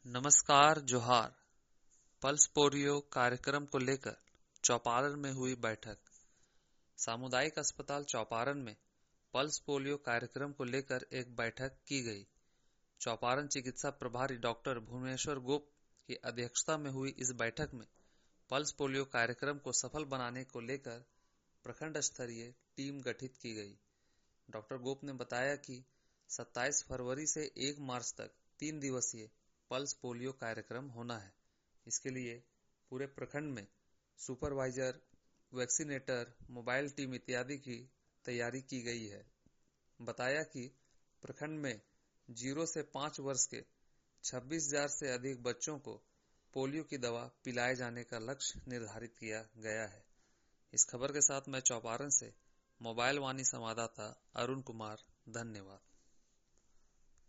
नमस्कार जोहार। Pulse polio कार्यक्रम को लेकर चौपारण में हुई बैठक। सामुदायिक अस्पताल चौपारण में पल्स पोलियो कार्यक्रम को लेकर एक बैठक की गई। चौपारण चिकित्सा प्रभारी डॉक्टर भुवनेश्वर गोप की अध्यक्षता में हुई इस बैठक में पल्स पोलियो कार्यक्रम को सफल बनाने को लेकर प्रखंड स्तरीय टीम गठित की गई। डॉक्टर गोप ने बताया कि 27 फरवरी से 1 मार्च तक 3 दिवसीय पल्स पोलियो कार्यक्रम होना है। इसके लिए पूरे प्रखंड में सुपरवाइजर, वैक्सीनेटर, मोबाइल टीम इत्यादि की तैयारी की गई है। बताया कि प्रखंड में 0 से 5 वर्ष के 26,000 से अधिक बच्चों को पोलियो की दवा पिलाए जाने का लक्ष्य निर्धारित किया गया है। इस खबर के साथ मैं चौपारण से मोबाइल वाणी संवाददाता अरुण कुमार, धन्यवाद।